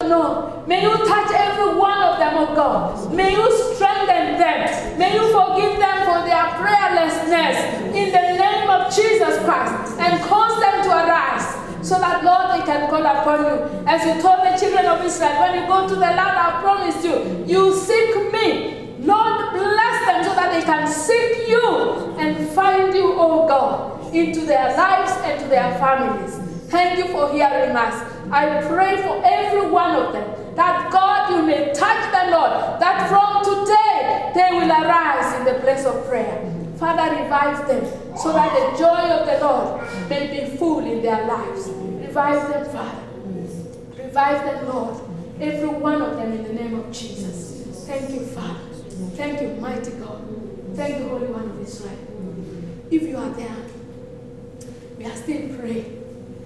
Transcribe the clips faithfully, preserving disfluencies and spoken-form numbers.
afternoon. May you touch every one of them, oh God. May you strengthen them. May you forgive them for their prayerlessness in the name of Jesus Christ, and cause them to arise so that, Lord, they can call upon you. As you told the children of Israel, when you go to the land I promised you, you seek me. Lord, bless them so that they can seek you and find you, oh God, into their lives and to their families. Thank you for hearing us. I pray for every one of them that, God, you may touch them, Lord, that from today they will arise in the place of prayer. Father, revive them so that the joy of the Lord may be full in their lives. Revive them, Father. Revive them, Lord. Every one of them in the name of Jesus. Thank you, Father. Thank you, mighty God. Thank you, Holy One of Israel. If you are there, we are still praying,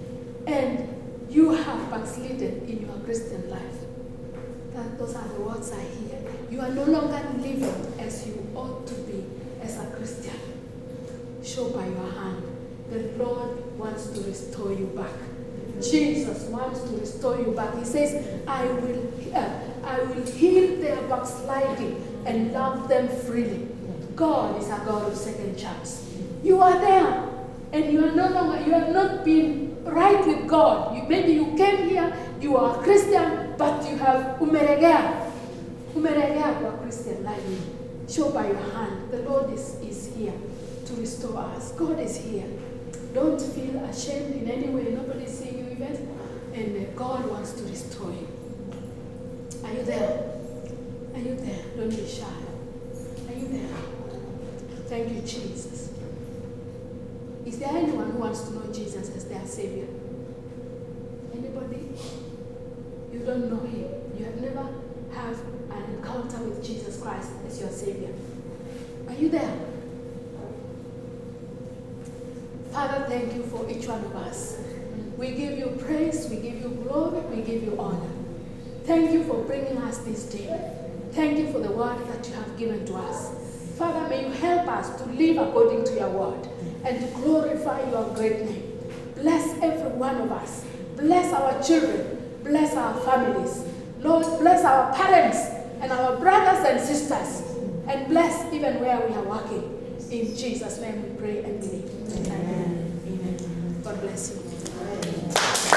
and you have backslidden in your Christian life. That those are the words I hear. You are no longer living as you ought to be as a Christian. Show by your hand. The Lord wants to restore you back. Jesus wants to restore you back. He says, I will, uh, I will heal their backsliding and love them freely. God is a God of second chance. You are there, and you are no longer, you have not been right with God. You, maybe you came here, you are a Christian, but you have umeregea. Umeregea for a Christian life. Show by your hand. The Lord is, is here to restore us. God is here. Don't feel ashamed in any way. Nobody is seeing you even. And God wants to restore you. Are you there? Are you there? Don't be shy. Are you there? Thank you, Jesus. Is there anyone who wants to know Jesus as their Savior? Anybody? You don't know Him. You have never had an encounter with Jesus Christ as your Savior. Are you there? Father, thank you for each one of us. We give you praise, we give you glory, we give you honor. Thank you for bringing us this day. Thank you for the word that you have given to us. Father, may you help us to live according to your word and to glorify your great name. Bless every one of us. Bless our children. Bless our families. Lord, bless our parents and our brothers and sisters. And bless even where we are working. In Jesus' name we pray and believe. Amen. Amen. God bless you.